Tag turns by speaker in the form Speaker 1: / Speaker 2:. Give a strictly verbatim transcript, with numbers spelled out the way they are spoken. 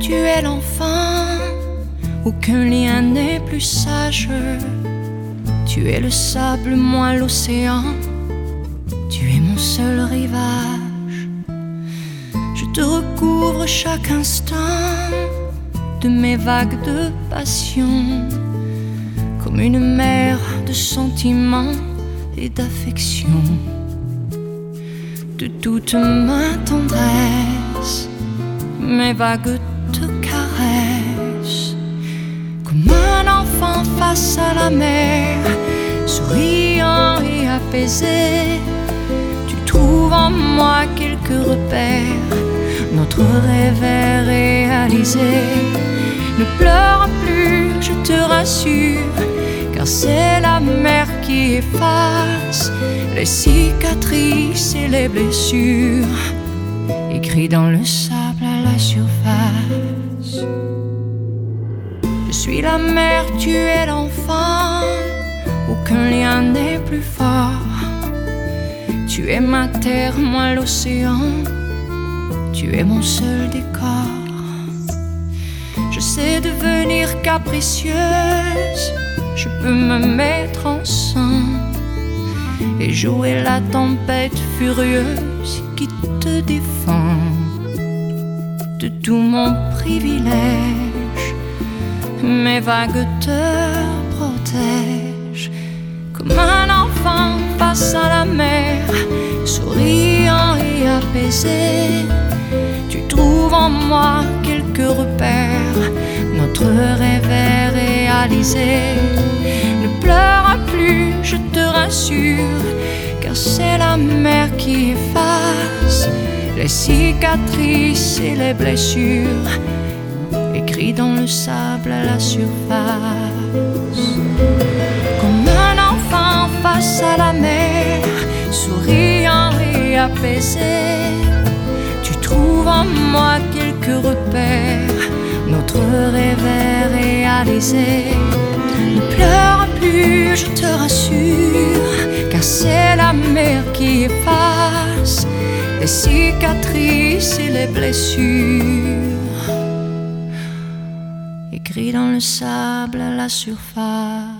Speaker 1: tu es l'enfant, aucun lien n'est plus sage. Tu es le sable, moi l'océan, tu es mon seul rivage. Je te recouvre chaque instant de mes vagues de passion, comme une mer de sentiments et d'affection. De toute ma tendresse, mes vagues te caressent, comme un enfant face à la mer, souriant et apaisé. Tu trouves en moi quelques repères, notre rêve est réalisé. Ne pleure plus, je te rassure, car c'est la mer qui efface les cicatrices et les blessures, écrits dans le sable à la surface. Je suis la mer, tu es l'enfant, aucun lien n'est plus fort. Tu es ma terre, moi l'océan, tu es mon seul décor. Je sais devenir capricieuse, je peux me mettre en sang et jouer la tempête furieuse qui te défend. De tout mon privilège, mes vagues te protègent, comme un enfant face à la mer, souriant et apaisé. Tu trouves en moi quelques repères, notre rêve est réalisé. Ne pleure plus, je te rassure, car c'est la mer qui efface les cicatrices et les blessures, écrits dans le sable à la surface. Comme un enfant face à la mer, souriant et apaisé, tu trouves en moi quelques repères, notre rêve est réalisé. Ne pleure plus, je te rassure, car c'est la mer qui efface les cicatrices et les blessures, écrits dans le sable à la surface.